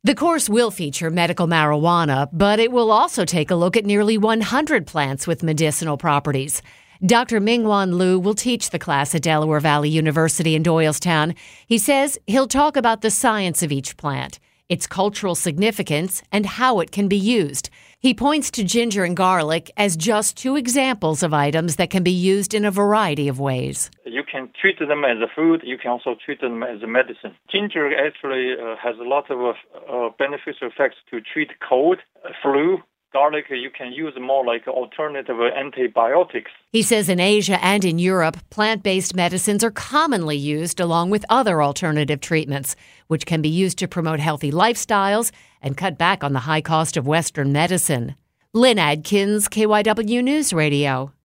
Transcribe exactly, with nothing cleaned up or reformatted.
The course will feature medical marijuana, but it will also take a look at nearly one hundred plants with medicinal properties. Doctor Mingwan Liu will teach the class at Delaware Valley University in Doylestown. He says he'll talk about the science of each plant, its cultural significance, and how it can be used. He points to ginger and garlic as just two examples of items that can be used in a variety of ways. You can treat them as a food. You can also treat them as a medicine. Ginger actually uh, has a lot of uh, beneficial effects to treat cold, uh, flu. Garlic, you can use more like alternative antibiotics. He says in Asia and in Europe, plant-based medicines are commonly used along with other alternative treatments, which can be used to promote healthy lifestyles and cut back on the high cost of Western medicine. Lynn Adkins, K Y W News Radio.